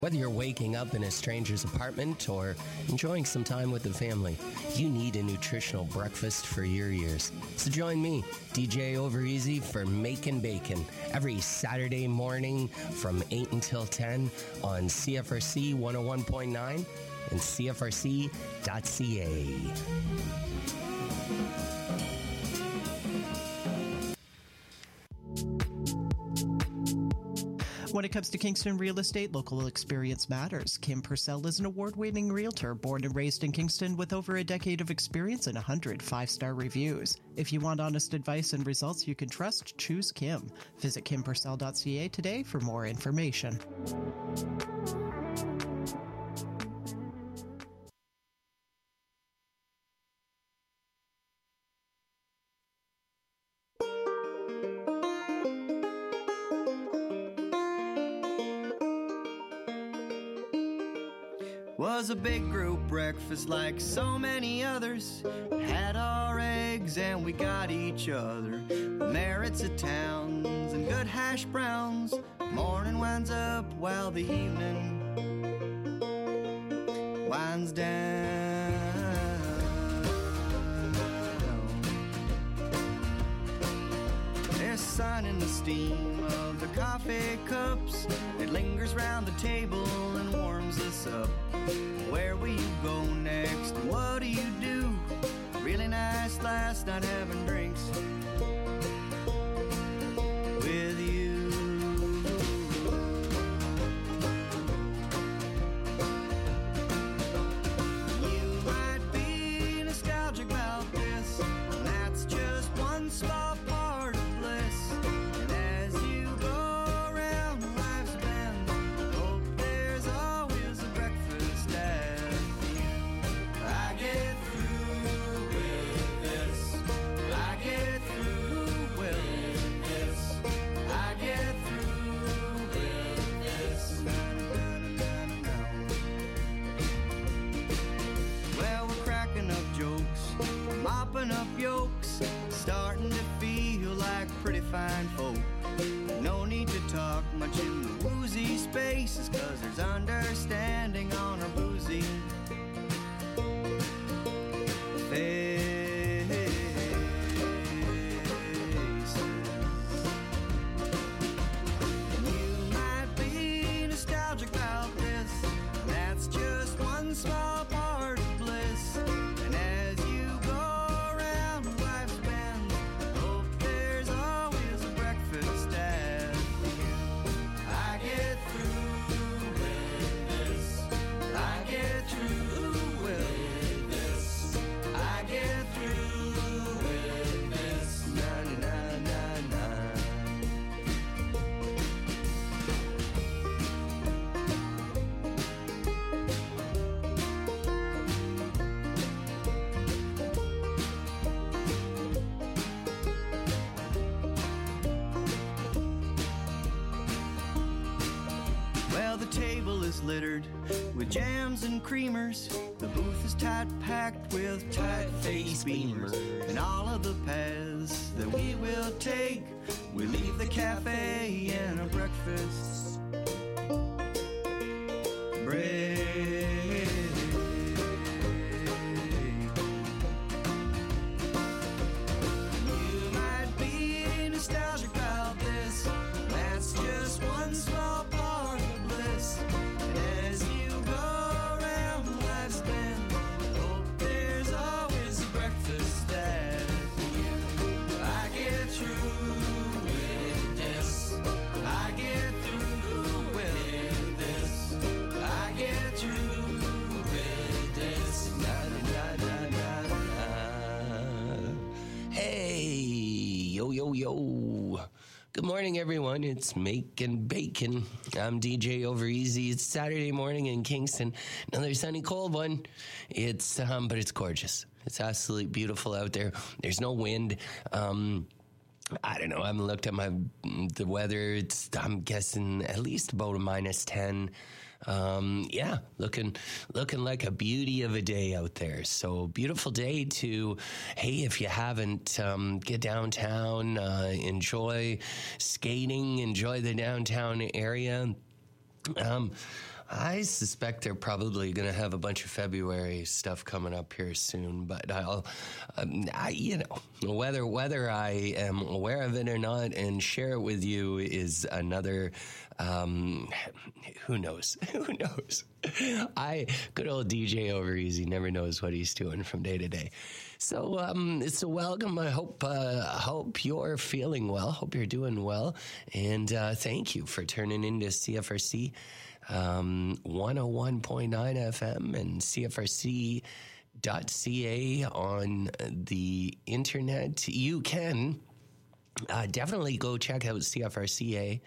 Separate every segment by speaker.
Speaker 1: Whether you're waking up in a stranger's apartment or enjoying some time with the family, you need a nutritional breakfast for your ears. So join me, DJ Overeasy, for Makin' Bacon every Saturday morning from 8 until 10 on CFRC 101.9 and CFRC.ca.
Speaker 2: When it comes to Kingston real estate, local experience matters. Kim Purcell is an award-winning realtor born and raised in Kingston with over a decade of experience and 100 5-star reviews. If you want honest advice and results you can trust, choose Kim. Visit kimpurcell.ca today for more information.
Speaker 3: Was a big group breakfast like so many others. Had our eggs and we got each other. Merits of towns and good hash browns. Morning winds up while the evening winds down. There's sun in the steam of the coffee cups. It lingers round the table and warms us up. Where will you go next? What do you do? Really nice last night having drinks with you. You might be nostalgic about this, and that's just one small part of bliss. And as you go around life's bend, hope there's always a breakfast at the end. I get through with this. I get through with this. I get through with this. Well, we're cracking up jokes, mopping up yolks, starting to feel like pretty fine folk. No need to talk much in the woozy spaces, 'cause there's understanding on our boozy faces. You might be nostalgic about this, that's just one small part of bliss. And as you go around life's bend, hope there's always a breakfast at the end. I get through with this. I get through with this. I get through with this. Na na na na. Well, the table is littered with jams and creamers. The booth is tight packed with tight-faced beamers. And all of the paths that we will take, we leave the cafe and a breakfast break. You might be nostalgic about this, that's just one small part of bliss. And as you go around life's bend, hope there's always a breakfast at the end. I get through with this. I get through with this. I get through with this. Na na na na na.
Speaker 1: Hey, yo, yo, yo. Good morning, everyone. It's Makin' Bacon. I'm DJ Overeasy. It's Saturday morning in Kingston. Another sunny, cold one. But it's gorgeous. It's absolutely beautiful out there. There's no wind. I don't know. I haven't looked at the weather. I'm guessing at least about a -10. Yeah, looking like a beauty of a day out there. So beautiful day to, hey, if you haven't, get downtown, enjoy skating, enjoy the downtown area. I suspect they're probably going to have a bunch of February stuff coming up here soon, but whether I am aware of it or not and share it with you is another, who knows? Who knows? Good old DJ Over Easy never knows what he's doing from day to day. So welcome. I hope you're feeling well. Hope you're doing well. And thank you for turning into CFRC 101.9 FM and CFRC.ca on the internet. You can definitely go check out CFRCA,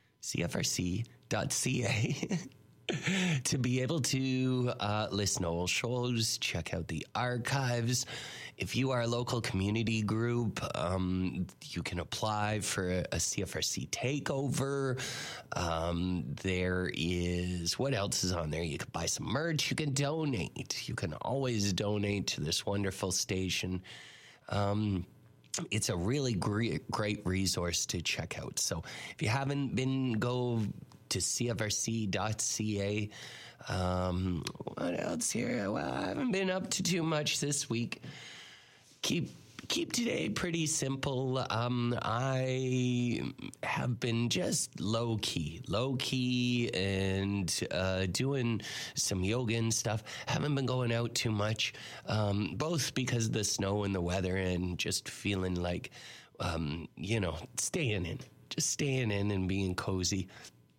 Speaker 1: CFRC.ca. to be able to listen to old shows, check out the archives. If you are a local community group, you can apply for a CFRC takeover. There is, what else is on there? You can buy some merch. You can donate. You can always donate to this wonderful station. It's a really great resource to check out. So if you haven't been, go to CFRC.ca. What else here? Well, I haven't been up to too much this week. Keep today pretty simple. I have been just low key and doing some yoga and stuff. Haven't been going out too much, both because of the snow and the weather and just feeling like, staying in and being cozy.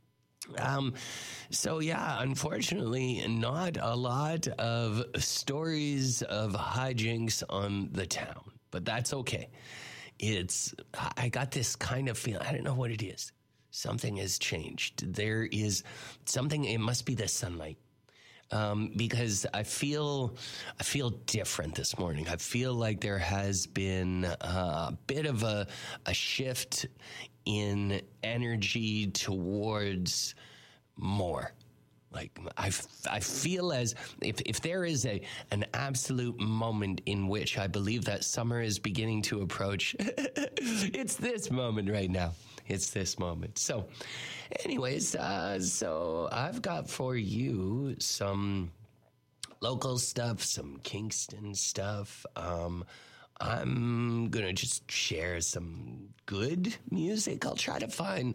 Speaker 1: So yeah, unfortunately, not a lot of stories of hijinks on the town, but that's okay. I got this kind of feeling, I don't know what it is. Something has changed. There is something, it must be the sunlight. Because I feel different this morning. I feel like there has been a bit of a shift in energy towards more. Like I feel as if there is an absolute moment in which I believe that summer is beginning to approach, it's this moment right now. It's this moment. So anyways, so I've got for you some local stuff, some Kingston stuff. I'm going to just share some good music. I'll try to find,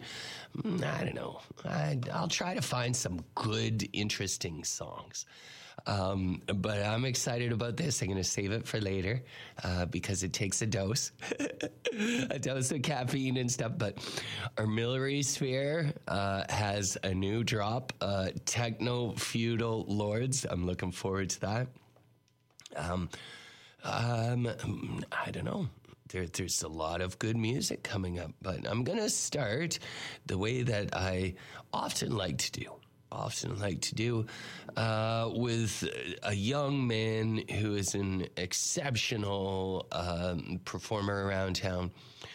Speaker 1: I'll try to find some good, interesting songs. But I'm excited about this. I'm going to save it for later because it takes a dose, a dose of caffeine and stuff. But Armillary Sphere has a new drop, Techno Feudal Lords. I'm looking forward to that. I don't know. There's a lot of good music coming up, but I'm going to start the way that I often like to do with a young man who is an exceptional performer around town.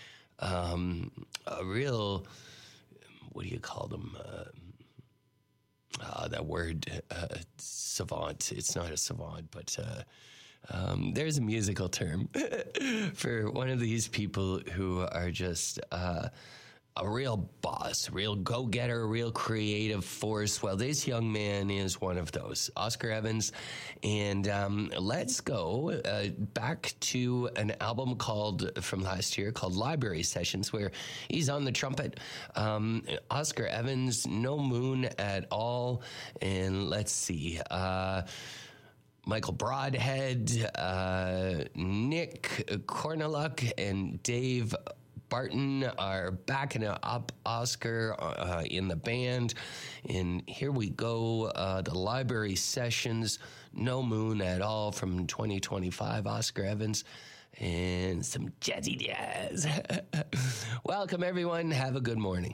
Speaker 1: A real, what do you call them? That word, savant. It's not a savant, but there's a musical term for one of these people who are just a real boss, real go-getter, real creative force. Well, this young man is one of those, Oscar Evans. And let's go back to an album from last year called Library Sessions, where he's on the trumpet. Oscar Evans, No Moon at All. And let's see, Michael Broadhead, Nick Korneluk, and Dave Barton are backing up Oscar in the band. And here we go, the Library Sessions, No Moon at All from 2025, Oscar Evans, and some jazzy jazz. Welcome, everyone. Have a good morning.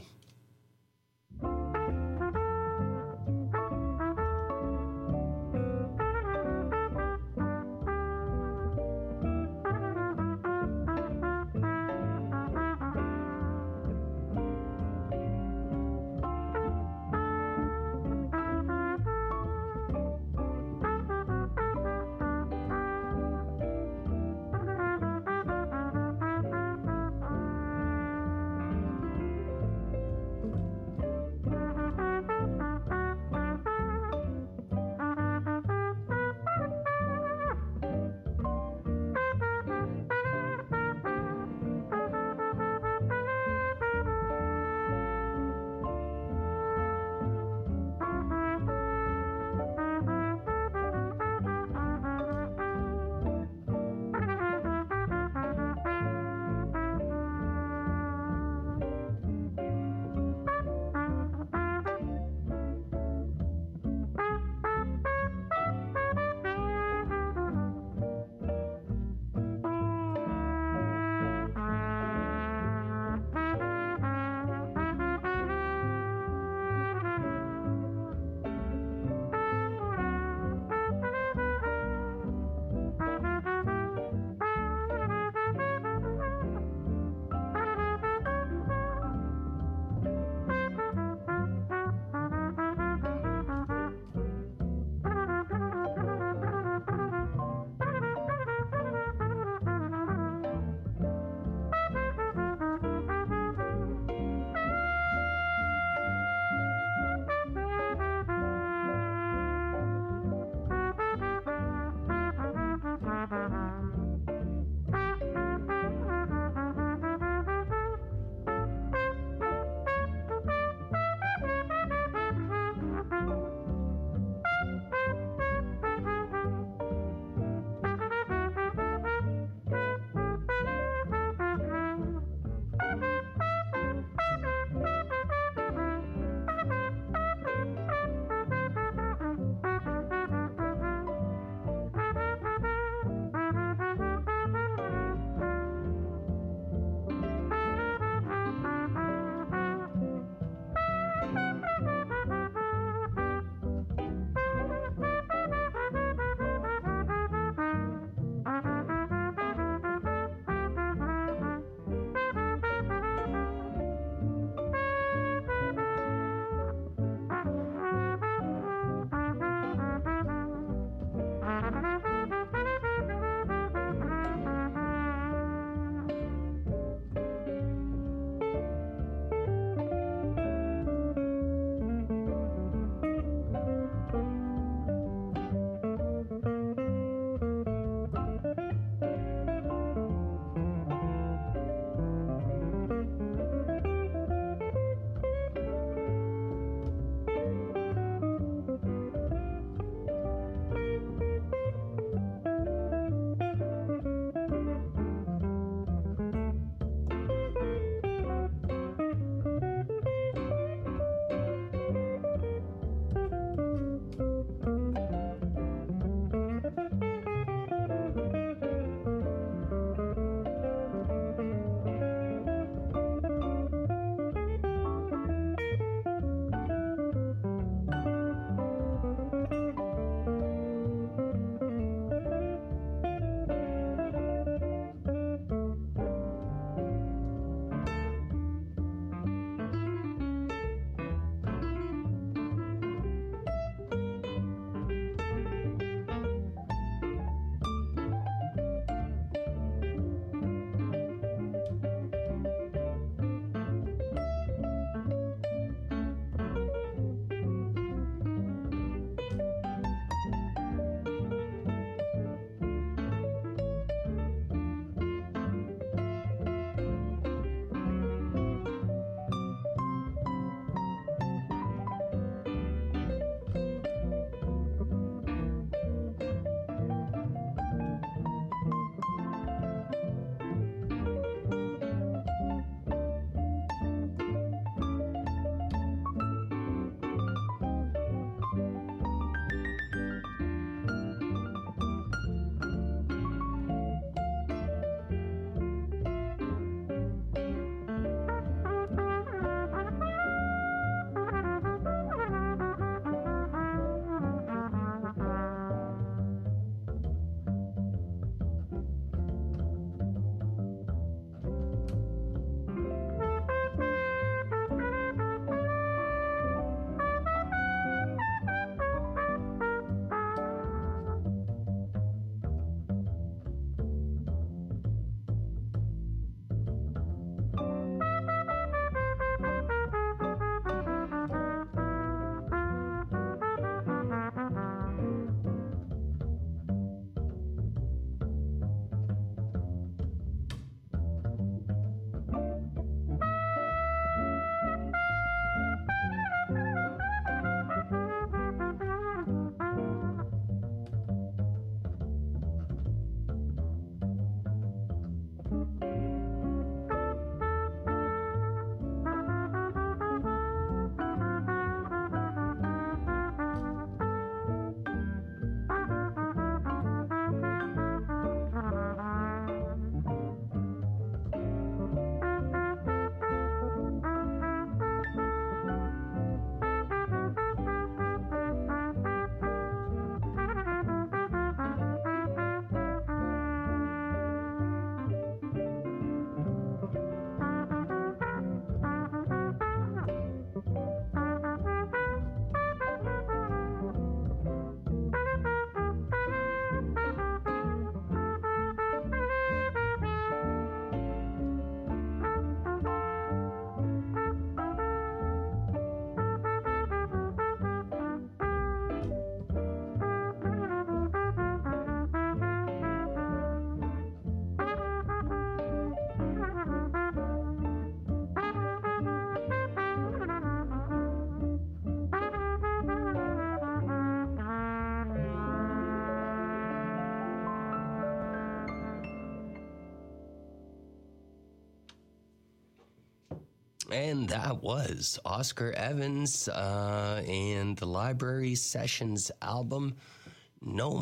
Speaker 1: And that was Oscar Evans and the Library Sessions album, No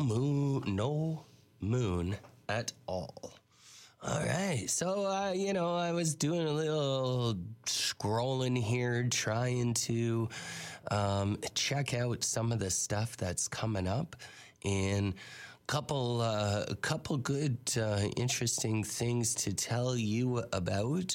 Speaker 1: Moon at All. All right. So, I was doing a little scrolling here, trying to check out some of the stuff that's coming up, and a couple good, interesting things to tell you about.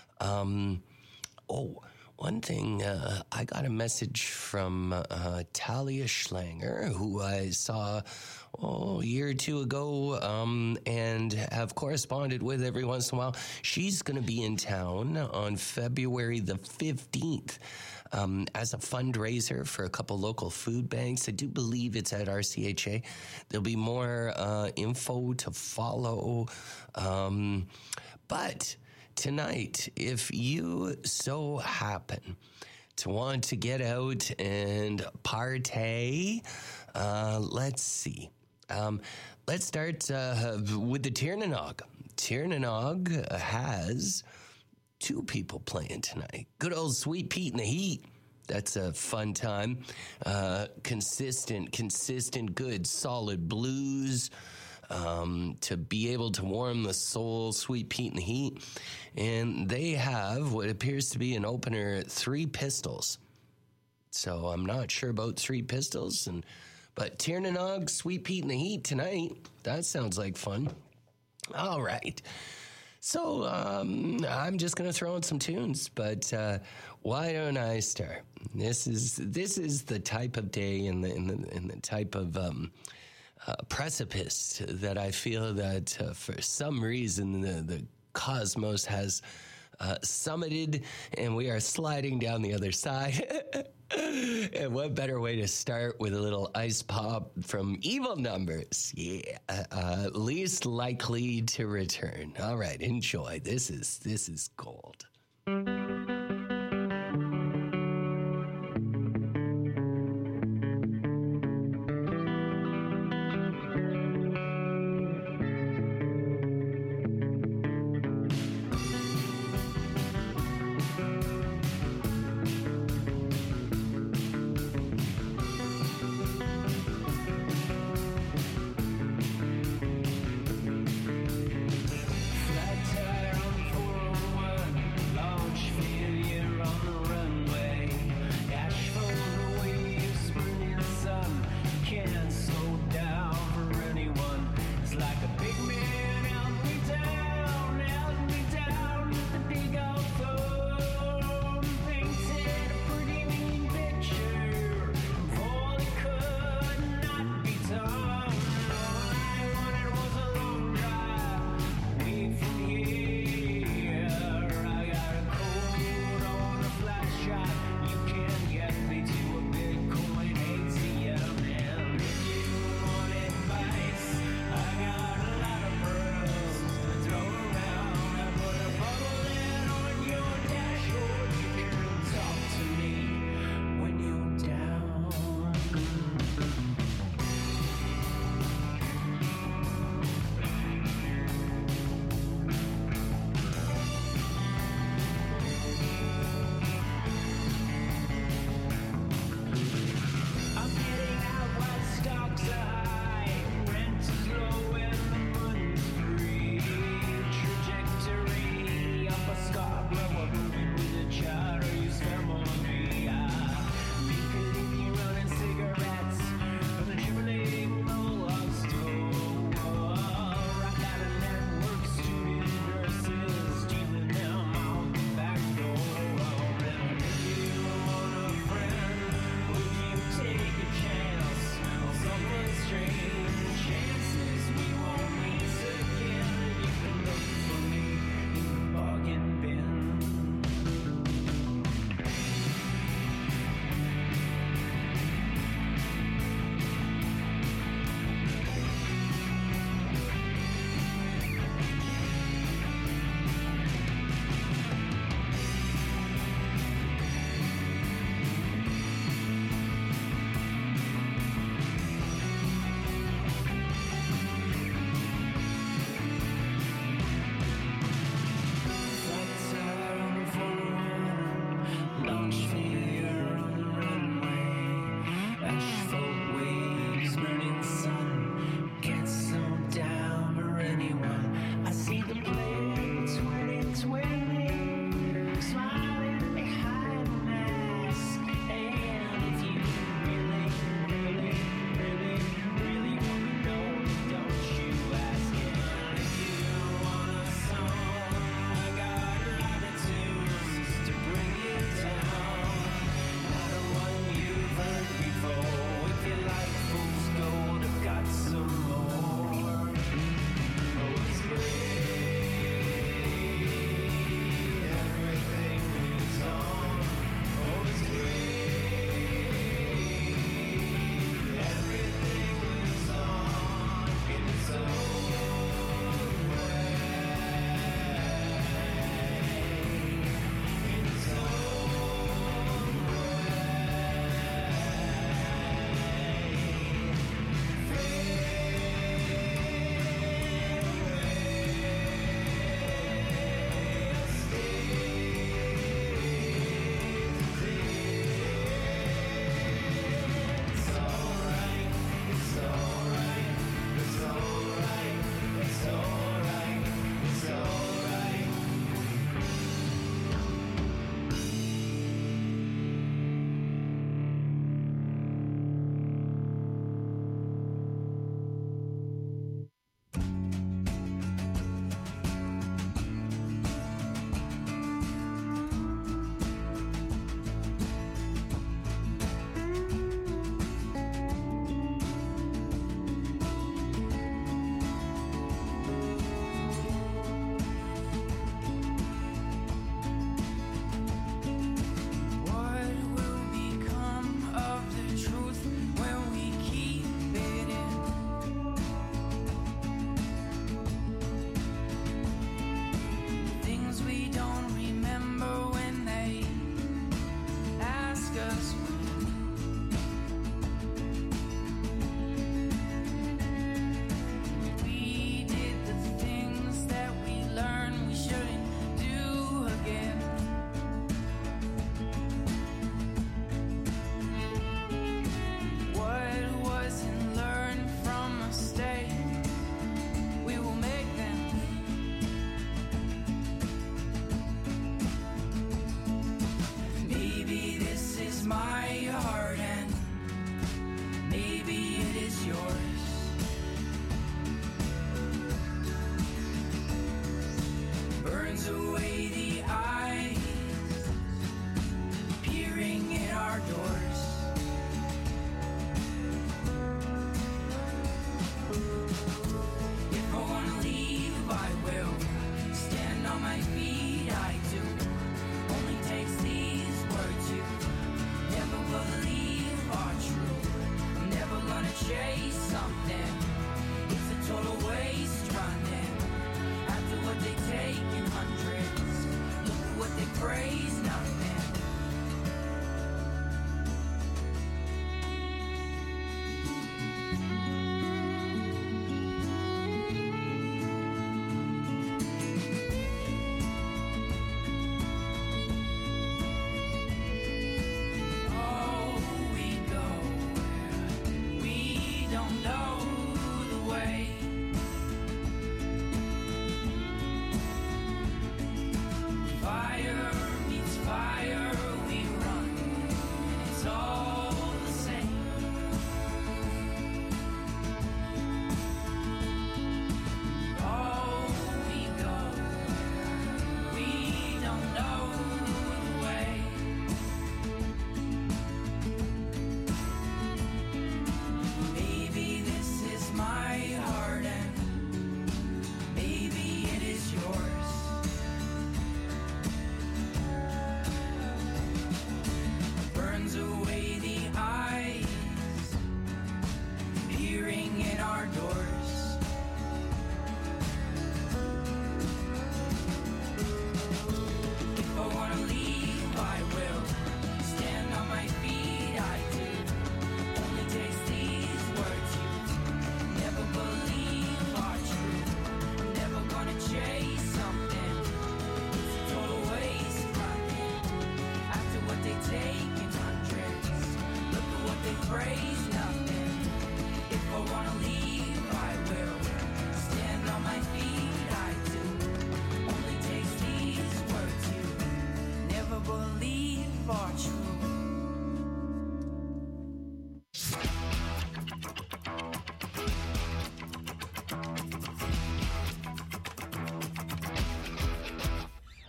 Speaker 1: One thing, I got a message from Talia Schlanger, who I saw a year or two ago and have corresponded with every once in a while. She's going to be in town on February the 15th as a fundraiser for a couple local food banks. I do believe it's at RCHA. There'll be more info to follow. But tonight, if you so happen to want to get out and partay, let's see. Let's start with the Tiernanog. Tiernanog has two people playing tonight. Good old Sweet Pete and the Heat. That's a fun time. Consistent, good, solid blues. To be able to warm the soul, Sweet Pete and the Heat. And they have what appears to be an opener, Three Pistols. So I'm not sure about Three Pistols, but Tiernanog, Sweet Pete and the Heat tonight. That sounds like fun. All right. So I'm just going to throw in some tunes, but why don't I start? This is the type of day and the type of precipice that I feel that for some reason the cosmos has summited, and we are sliding down the other side. And what better way to start with a little ice pop from Evil Numbers? Yeah, least likely to return. All right, enjoy. This is gold.
Speaker 3: Flat tire on 401, launch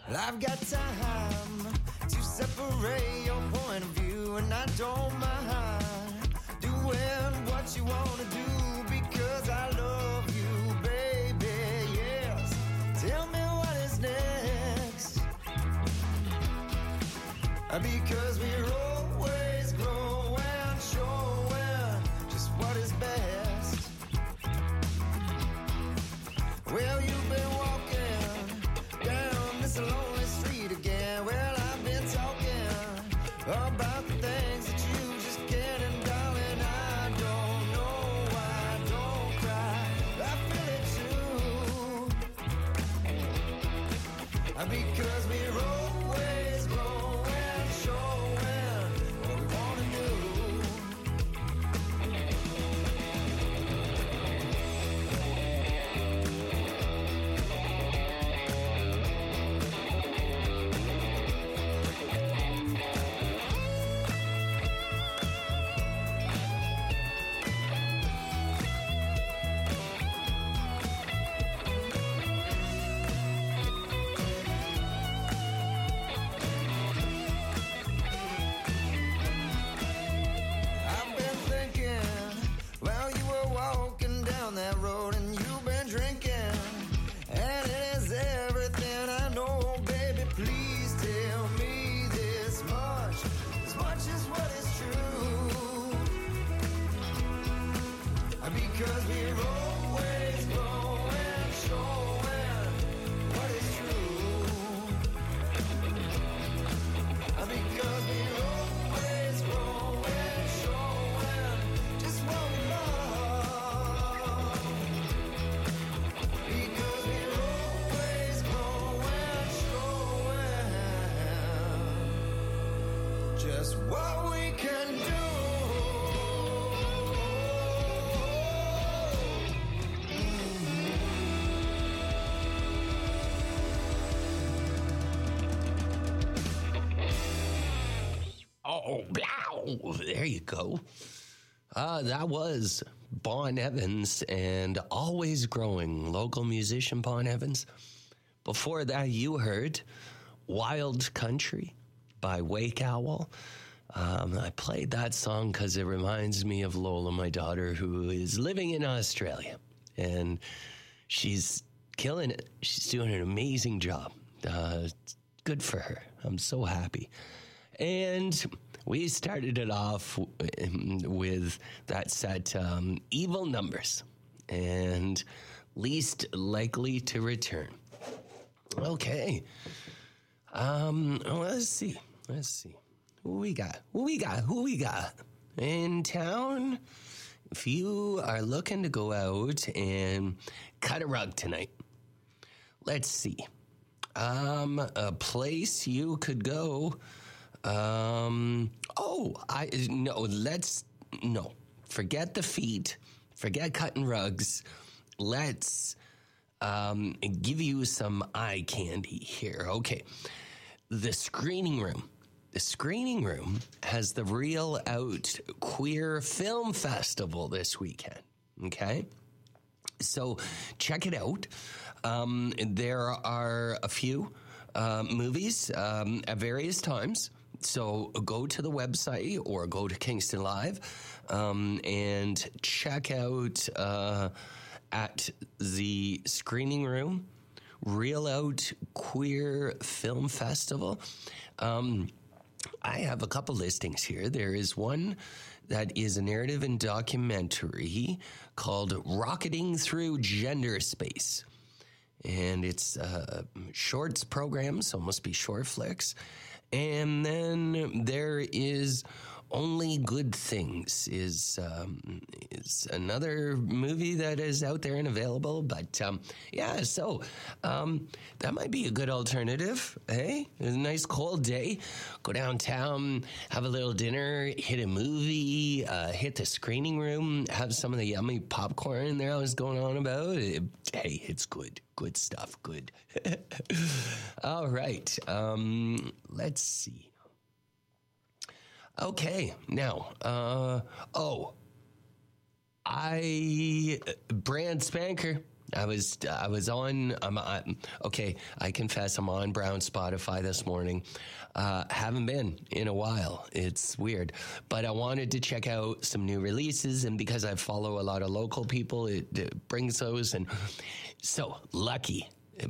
Speaker 3: I've got time to separate your point of view, and I don't mind doing what you want to do because I love you, baby. Yes, tell me what is next, because we're always growing, showing just what is best. Well, you've been walking down this lonely street again. Well, I've been talking about the things that you just can't, and darling, I don't know why I don't cry. I feel it too, because we're always growing, showing what we want to do. I've been thinking, well, you were walking down that road and you've been drinking, and it is everything I know, baby. Please tell me this much is what is true, because we're always growing, showing what is true, because we're always growing, showing just what we love, because we're always growing, showing just what we can do.
Speaker 1: Oh, blow. There you go. That was Bon Evans and Always Growing, local musician Bon Evans. Before that, you heard Wild Country by Wake Owl. I played that song because it reminds me of Lola, my daughter, who is living in Australia. And she's killing it. She's doing an amazing job. Good for her. I'm so happy. And we started it off with that set, Evil Numbers and Least Likely to Return. Okay. Let's see. Who we got? In town, if you are looking to go out and cut a rug tonight, let's see. A place you could go. Forget the feet, forget cutting rugs. Let's give you some eye candy here. Okay. The Screening Room. The Screening Room has the Real Out Queer Film Festival this weekend. Okay. So check it out. There are a few movies at various times. So go to the website or go to Kingston Live and check out at the Screening Room, Real Out Queer Film Festival. I have a couple listings here. There is one that is a narrative and documentary called Rocketing Through Gender Space. And it's shorts program, so it must be short flicks. And then there is Only Good Things is another movie that is out there and available. But so that might be a good alternative. Hey, it's a nice cold day. Go downtown, have a little dinner, hit a movie, hit the Screening Room, have some of the yummy popcorn there I was going on about. Hey, it's good. Good stuff. Good. All right. Let's see. Okay, now, Brand Spanker, I was on. Okay, I confess, I'm on Brown Spotify this morning. Haven't been in a while. It's weird, but I wanted to check out some new releases, and because I follow a lot of local people, it brings those. And so lucky,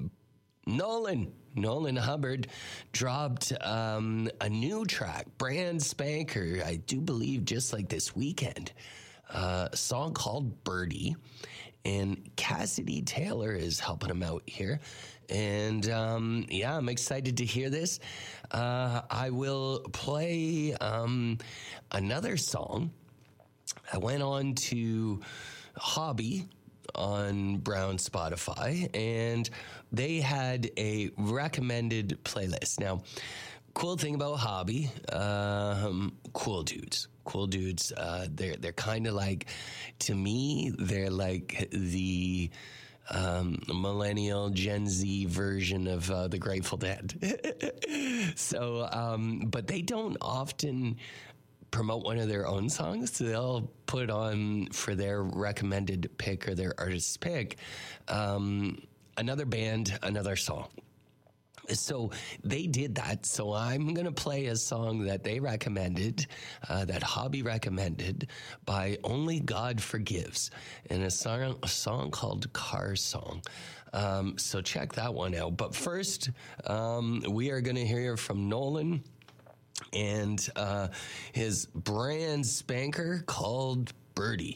Speaker 1: Nolan Hubbard dropped a new track, brand spanker. I do believe just like this weekend. A song called Birdie, and Cassidy Taylor is helping him out here. And yeah, I'm excited to hear this. I will play another song. I went on to Hobby on Brown Spotify, and they had a recommended playlist. Now, cool thing about Hobby, cool dudes. They're kind of like, to me, they're like the millennial Gen Z version of the Grateful Dead. So, but they don't often promote one of their own songs. They'll put on for their recommended pick or their artist pick, another band, another song. So they did that. So I'm going to play a song that they recommended, that Hobby recommended, by Only God Forgives, and a song called Car Song. So check that one out. But first, we are going to hear from Nolan and his brand spanker called Birdie.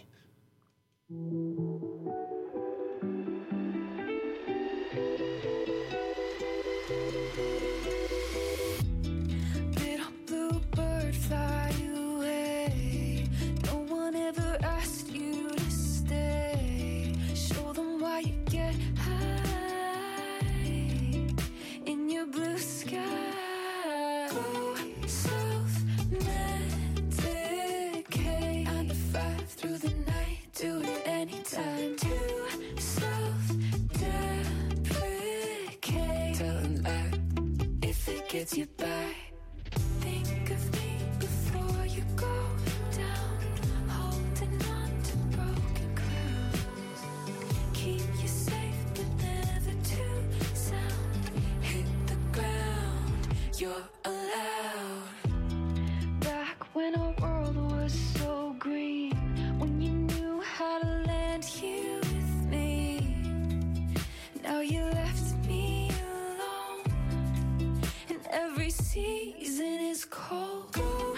Speaker 4: Little bluebird, fly away. No one ever asked you to stay. Show them why you get high in your blue sky. Go self-medicate. 9 to 5 through the night. Do it anytime. To self-deprecate. Tell them that if it gets you by. Think of me before you go down. Holding on to broken crowns. Keep you safe but never too sound. Hit the ground, you're allowed. Back when our world was so green, when you knew how to land here with me. Now you left me alone, and every season is cold. Go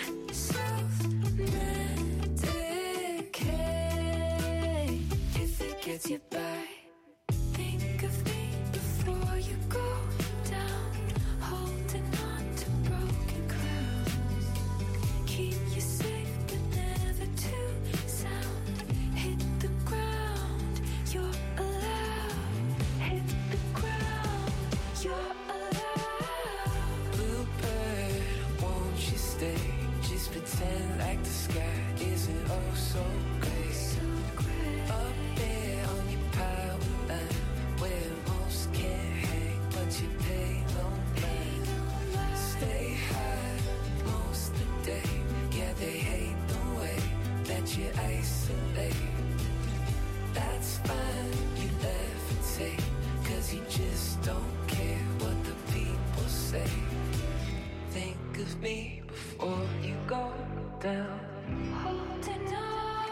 Speaker 4: self-medicate if it gets you by. Think of me before you go down. Holding on to broken crowns. Keep you safe but never too sound. Hit the ground, you're allowed. Hit the ground, you're allowed. Bluebird, won't you stay? Just pretend like the sky isn't oh so gray. Up there on your power line, where most can't hang, but you pay no mind. Stay high most of the day. Yeah, they hate the way that you isolate. That's fine, you levitate, 'cause you just don't care what the people say. Think of me before you go down. Holding on.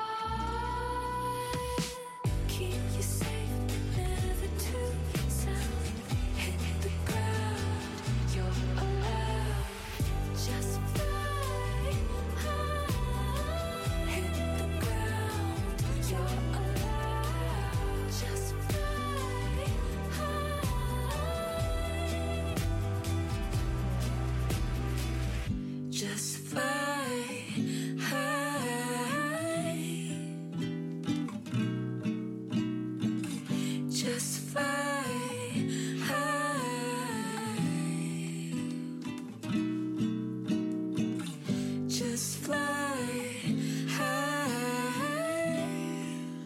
Speaker 4: Keep you safe but never too sound. Hit the ground, you're allowed. Just fly high. Hit the ground, you're allowed. Just fly high. Just fly high. Just fly high. Just fly high.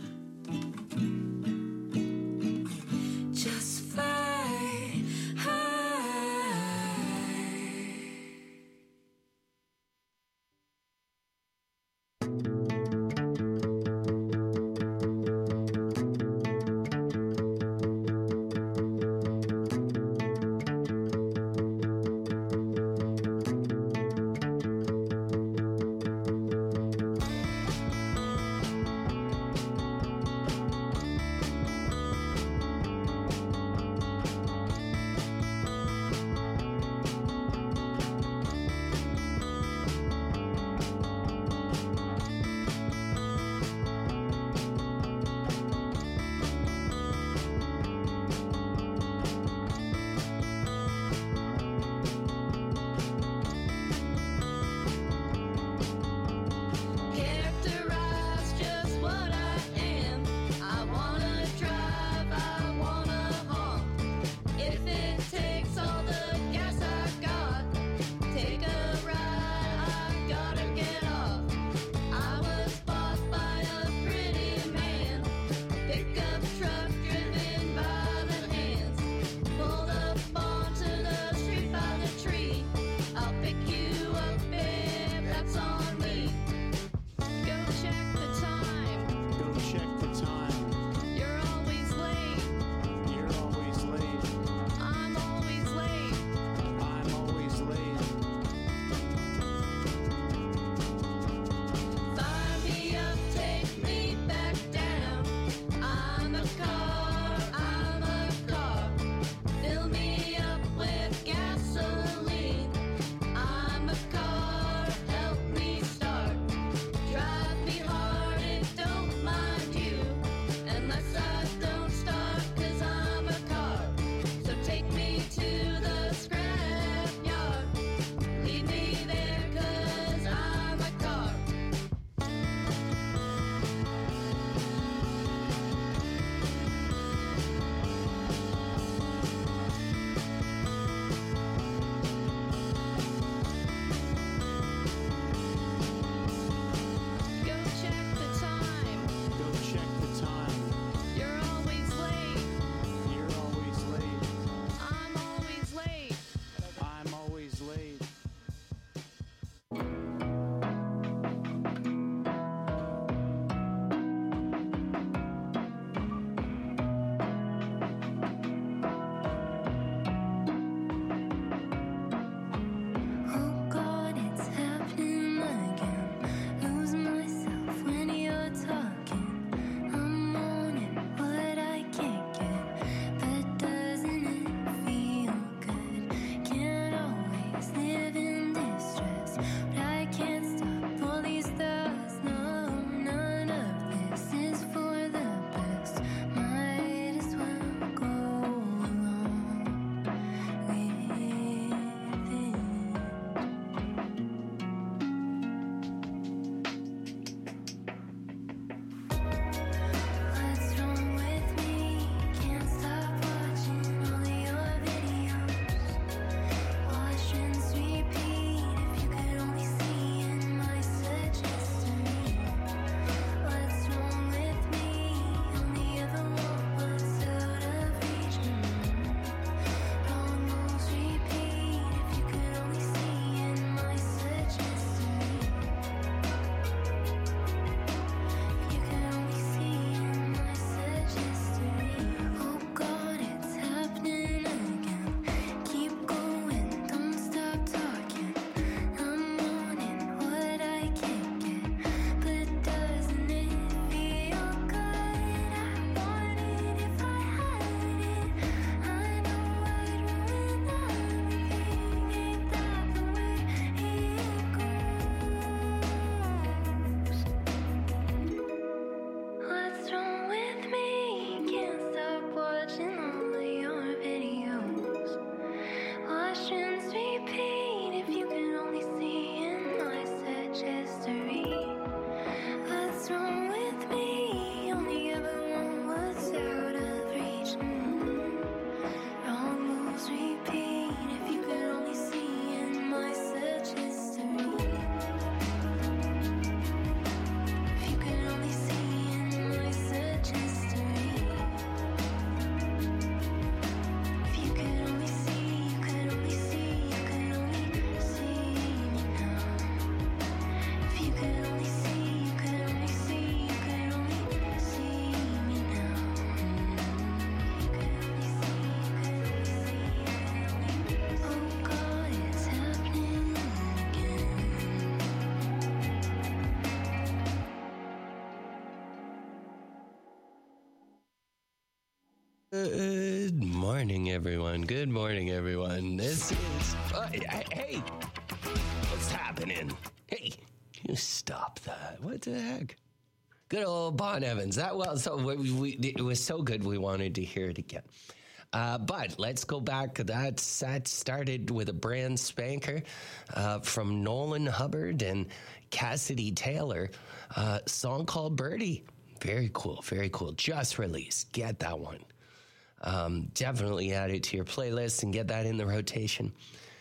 Speaker 1: Good morning, everyone. Good morning, everyone. This is... hey! What's happening? Hey! You stop that. What the heck? Good old Bon Evans. It was so good we wanted to hear it again. But let's go back. That set started with a brand spanker from Nolan Hubbard and Cassidy Taylor, song called Birdie. Very cool, very cool. Just released. Get that one. Definitely add it to your playlist and get that in the rotation.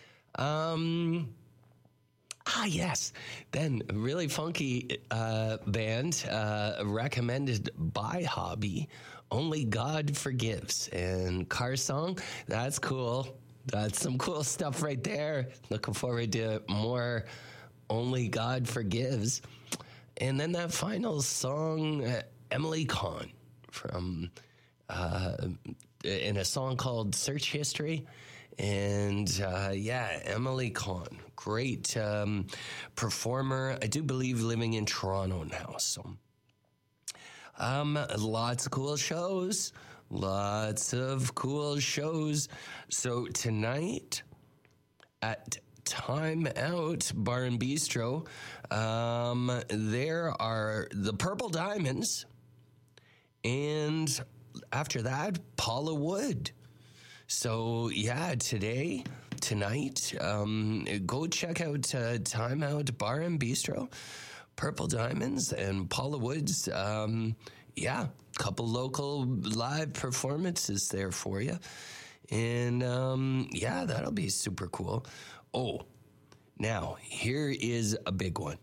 Speaker 1: Yes. Then a really funky band recommended by Hobby, Only God Forgives. And Car Song, that's cool. That's some cool stuff right there. Looking forward to more Only God Forgives. And then that final song, Emily Kahn from... in a song called Search History. And Emily Kahn, great performer. I do believe living in Toronto now. So lots of cool shows. So tonight at Time Out Bar and Bistro, there are the Purple Diamonds. And after that, Paula Wood. So, tonight, go check out Time Out Bar and Bistro, Purple Diamonds, and Paula Wood's. Couple local live performances there for you. And, that'll be super cool. Oh, now, here is a big one.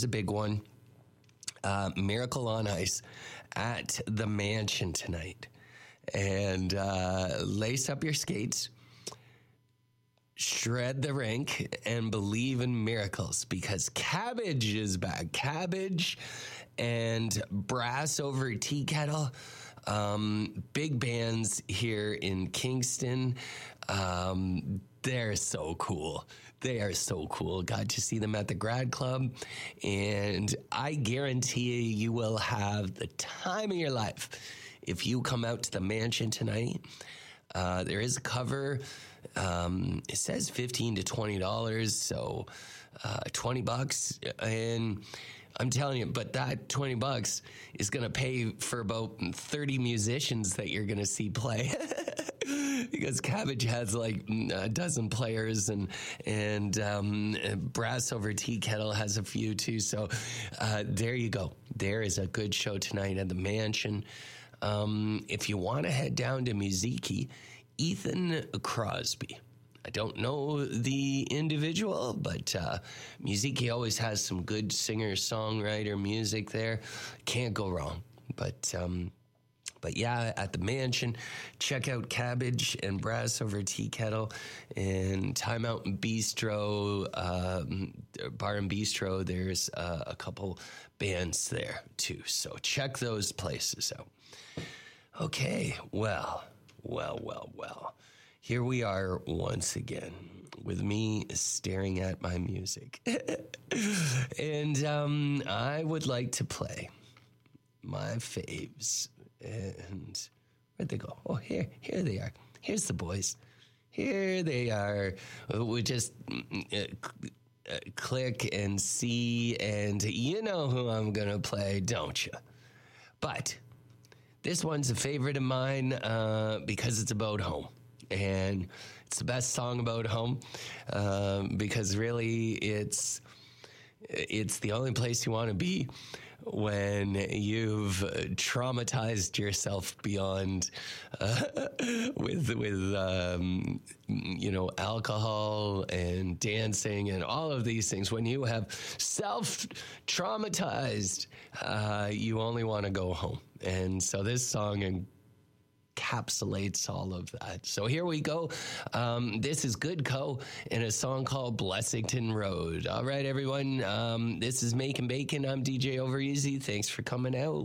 Speaker 1: Miracle on Ice at the Mansion tonight. And lace up your skates, shred the rink, and believe in miracles, because Cabbage is back. Cabbage and Brass Over Tea Kettle, big bands here in Kingston. They're so cool. They are so cool. Got to see them at the Grad Club, and I guarantee you will have the time of your life if you come out to the Mansion tonight. There is a cover. It says $15 to $20, so $20, and I'm telling you, but that $20 is going to pay for about 30 musicians that you're going to see play. Because Cabbage has like a dozen players, and Brass Over Tea Kettle has a few too. So there you go. There is a good show tonight at the Mansion. If you want to head down to Musiki, Ethan Crosby. I don't know the individual, but Musiki always has some good singer-songwriter music there. Can't go wrong. But at the Mansion, check out Cabbage and Brass Over Tea Kettle, and Time Out Bistro, Bar and Bistro. There's a couple bands there too, so check those places out. Okay, well. Here we are once again with me staring at my music. And I would like to play my faves. And where'd they go? Oh, here they are. Here's the boys. Here they are. We just click and see, and you know who I'm going to play, don't you? But this one's a favorite of mine because it's about home. And it's the best song about home because really it's the only place you want to be when you've traumatized yourself beyond with alcohol and dancing and all of these things. When you have self-traumatized, you only want to go home. And so this song encapsulates all of that. So here we go. This is Good Co. in a song called Blessington Road. All right, everyone. This is Making Bacon. I'm DJ Overeasy. Thanks for coming out.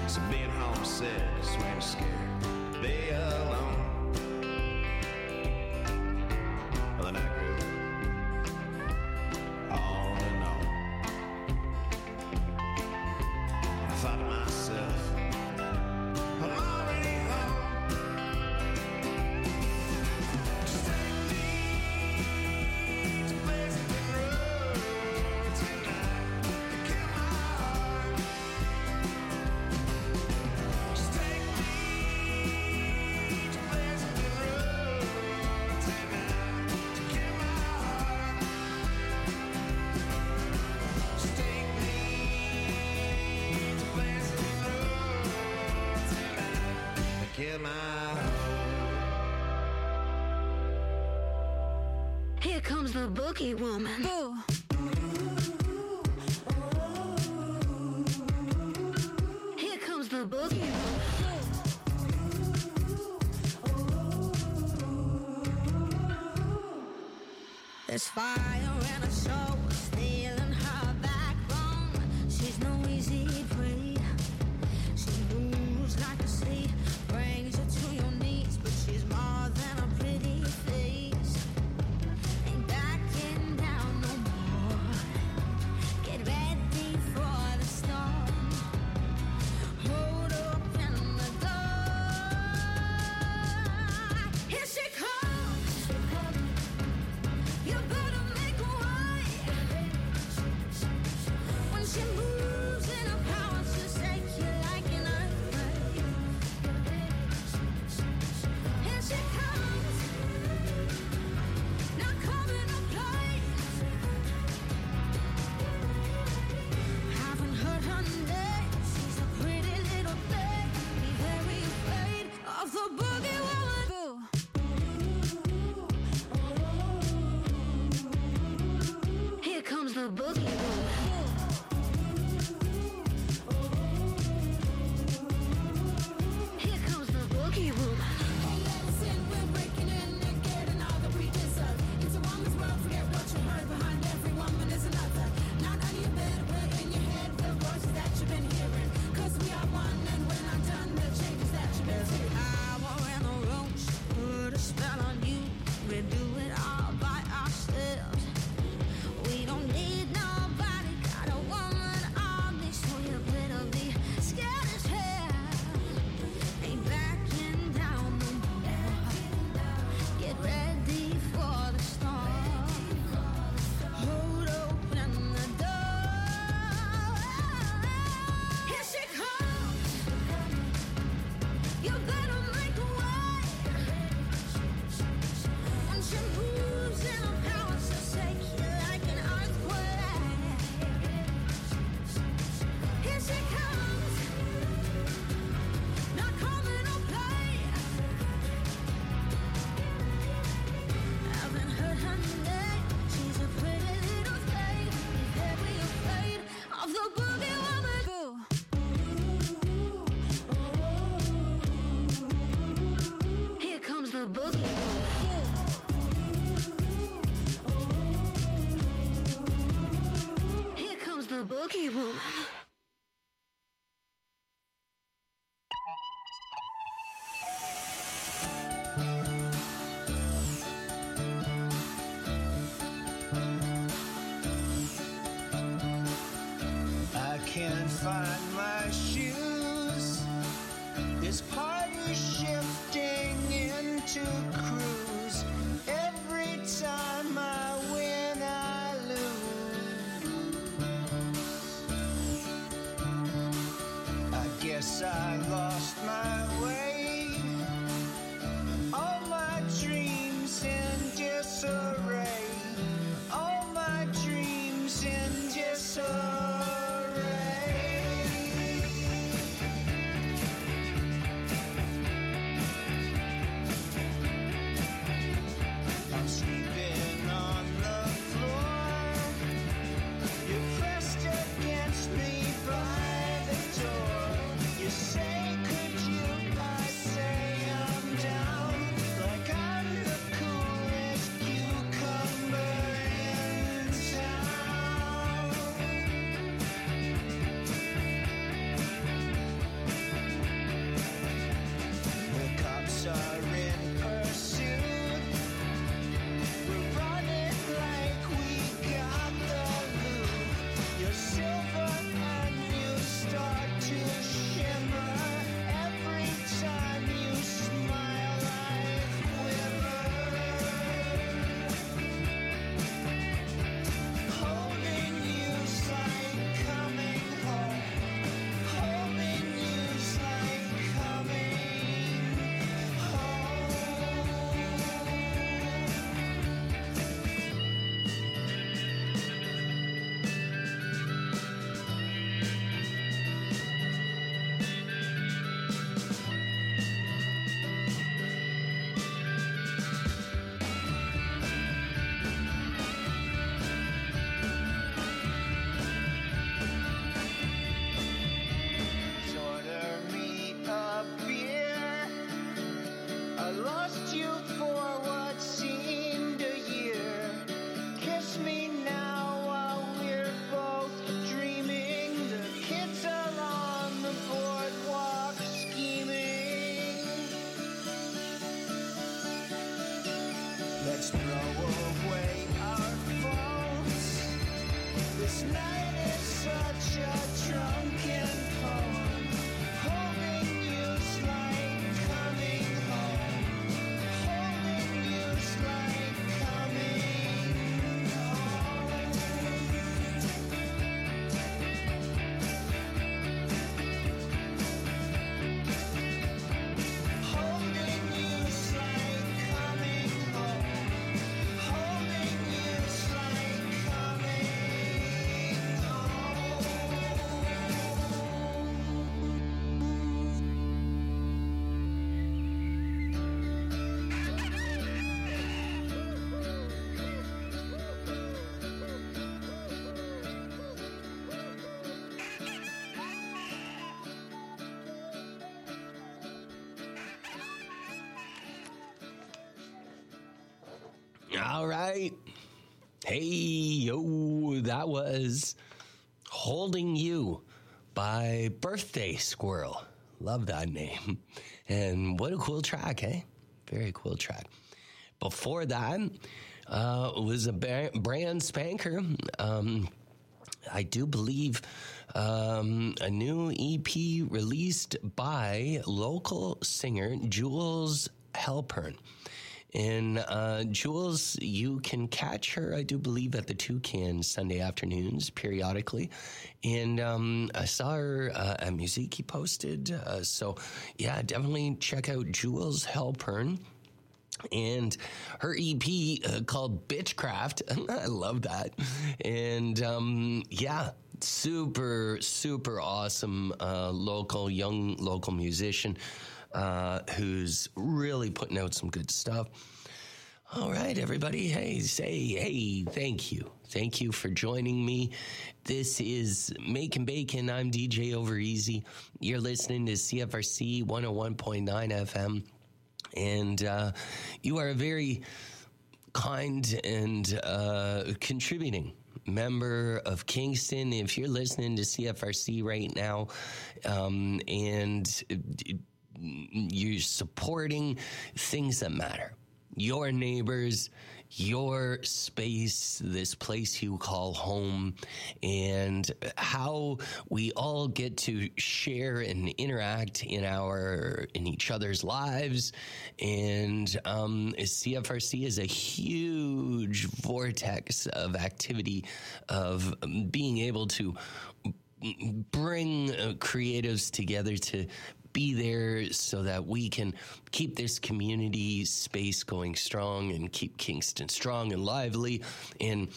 Speaker 5: So being homesick is when you're scared. Be alone. Well, then I grew on and on. I thought to myself, I'm already home. Just take me to places and roads tonight to kill my heart. Just take me to places and roads tonight to kill my heart. Just take me to places and roads tonight to kill my heart.
Speaker 6: Here comes the boogie woman. Boo. Here comes the boogie woman. There's fire in her soul, stealing her backbone. She's no easy prey. She moves like a sea, brings you to your knees, but she's more than a pretty face. Ain't backing down no more. Get ready for the storm. Hold open the door. Here she comes. You better make way. When she moves in her power to shake you like an earthquake. Here she comes. Not coming to play. Haven't heard her name. She's a pretty little thing. Be very afraid of the boogie woman. Boo. Here comes the boogie woman. Here comes the boogie woman. We're breaking in and getting all that we deserve. It's a woman's world, forget what you heard. Behind every woman is another. Not under your bed, but in your head, the voices that you've been hearing. 'Cause we are one, and when I'm done, the changes that you've been seeing. Power in the room, put a spell on you. We do it all by ourselves. We don't need nobody, got a woman army, so you better be scared as hell. Ain't backing down no more. Get ready for the storm. Hold open the door. Here she comes. You better make way. When she moves in her power, she'll shake you like an earthquake. Here she comes. Not coming to play. Haven't heard her name. She's a pretty little thing. Be very afraid of the boogie woman. Boo. Here comes the boogie woman. Here comes the boogie woman.
Speaker 5: I can't find my shoes. This party's shifting into cruise. Every time I win, I lose. I guess I lost my way. All my dreams in disarray. All my dreams in disarray. I'm sleeping on the floor. You're pressed against me by the door. You say, could you
Speaker 1: All right. Hey, yo, that was Holding You by Birthday Squirrel. Love that name. And what a cool track, eh? Very cool track. Before that was a brand spanker. I do believe a new EP released by local singer Jules Halpern. And Jules, you can catch her, I do believe, at the Toucan Sunday afternoons periodically. And I saw her at Musique posted. So, yeah, definitely check out Jules Halpern. And her EP called Bitchcraft. I love that. And yeah, super, super awesome young local musician who's really putting out some good stuff. All right, everybody. Hey, thank you. Thank you for joining me. This is Making Bacon. I'm DJ Over Easy. You're listening to CFRC 101.9 FM. And you are a very kind and contributing member of Kingston. If you're listening to CFRC right now and you're supporting things that matter, your neighbors, your space, this place you call home, and how we all get to share and interact in each other's lives. And CFRC is a huge vortex of activity, of being able to bring creatives together to be there so that we can keep this community space going strong and keep Kingston strong and lively. And,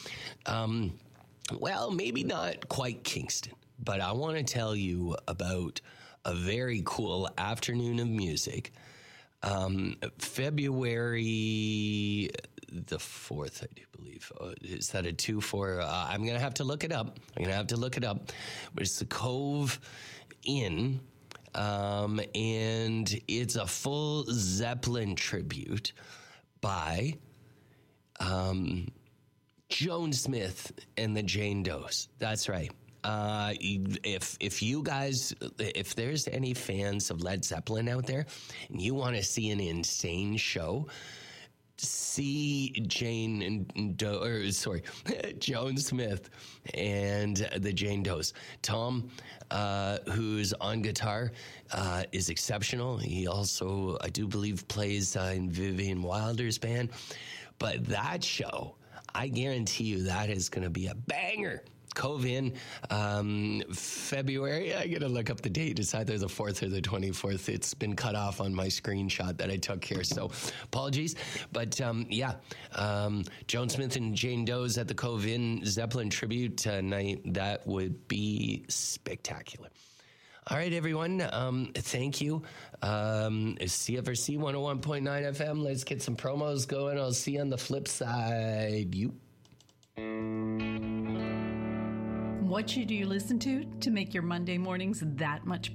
Speaker 1: well, maybe not quite Kingston, but I want to tell you about a very cool afternoon of music. February the 4th, I do believe. Is that a 2-4? I'm going to have to look it up. But it's the Cove Inn. And it's a full Zeppelin tribute by Joan Smith and the Jane Does. That's right. If you guys, if there's any fans of Led Zeppelin out there and you want to see an insane show, see Joan Smith and the Jane Does. Tom, who's on guitar, is exceptional. He also, I do believe, plays in Vivian Wilder's band. But that show, I guarantee you that is going to be a banger. Cove Inn, February. I gotta look up the date. It's either the 4th or the 24th. It's been cut off on my screenshot that I took here, so apologies. But yeah, Joan Smith and Jane Does at the Cove Inn Zeppelin tribute night. That would be spectacular. All right, everyone. Thank you. CFRC 101.9 FM. Let's get some promos going. I'll see you on the flip side.
Speaker 7: What should you listen to make your Monday mornings that much